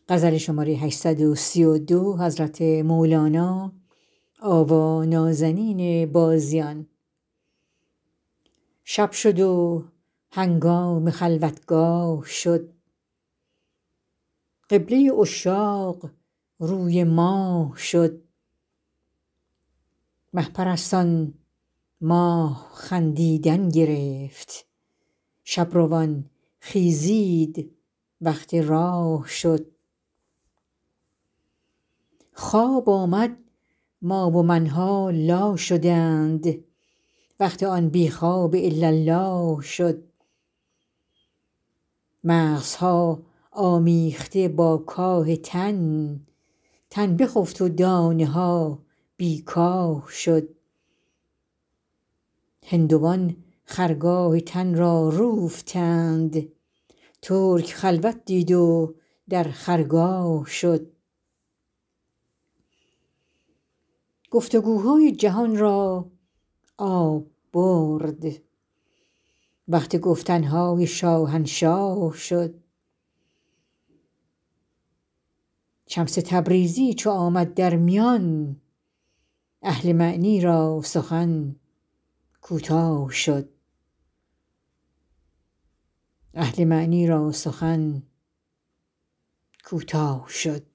شب شد و هنگام خلوتگاه شد قبله عشاق روی ماه شد مه پرستان ماه خندیدن گرفت شب روان خیزید وقت راه شد خواب آمد ما و من ها لا شدند وقت آن بی خواب الا الله شد مغزها آمیخته با کاه تن تن بخفت و دانه ها بی کاه شد هندوان خرگاه تن را روفتند ترک خلوت دید و در خرگاه شد گفت و گوهای جهان را آب برد وقت گفتن های شاهنشاه شد شمس تبریزی چو آمد در میان اهل معنی را سخن کوتاه شد